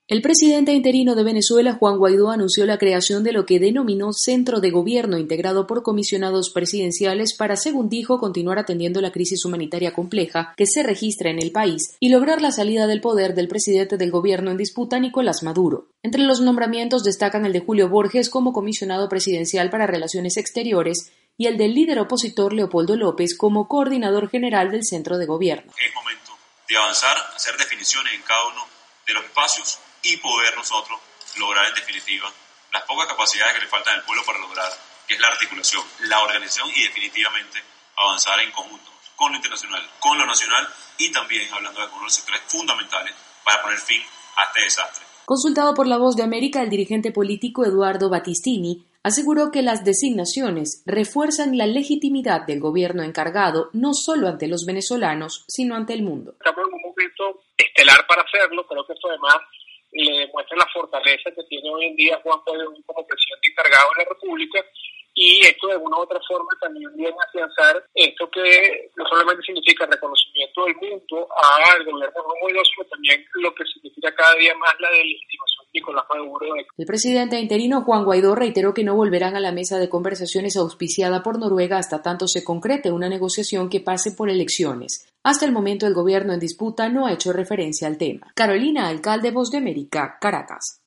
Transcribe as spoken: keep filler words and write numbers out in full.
El presidente interino de Venezuela, Juan Guaidó, anunció la creación de lo que denominó Centro de Gobierno integrado por comisionados presidenciales para, según dijo, continuar atendiendo la crisis humanitaria compleja que se registra en el país y lograr la salida del poder del presidente del gobierno en disputa, Nicolás Maduro. Entre los nombramientos destacan el de Julio Borges como comisionado presidencial para Relaciones Exteriores y el del líder opositor Leopoldo López como coordinador general del Centro de Gobierno. Es momento de avanzar, hacer definiciones en cada uno de los espacios y poder nosotros lograr en definitiva las pocas capacidades que le faltan al pueblo para lograr, que es la articulación, la organización y definitivamente avanzar en conjunto con lo internacional, con lo nacional y también hablando de algunos de los sectores fundamentales para poner fin a este desastre. Consultado por La Voz de América, el dirigente político Eduardo Battistini aseguró que las designaciones refuerzan la legitimidad del gobierno encargado no solo ante los venezolanos, sino ante el mundo. Estamos en un momento estelar para hacerlo, creo que esto además le demuestra la fortaleza que tiene hoy en día Juan Guaidó como presidente encargado de la República, y esto de una u otra forma también viene a afianzar esto que no solamente significa reconocimiento del mundo al gobierno de Juan Guaidó, sino también lo que significa cada día más la delegitimación de Nicolás Maduro. El presidente interino Juan Guaidó reiteró que no volverán a la mesa de conversaciones auspiciada por Noruega hasta tanto se concrete una negociación que pase por elecciones. Hasta el momento el gobierno en disputa no ha hecho referencia al tema. Carolina Alcalde, Voz de América, Caracas.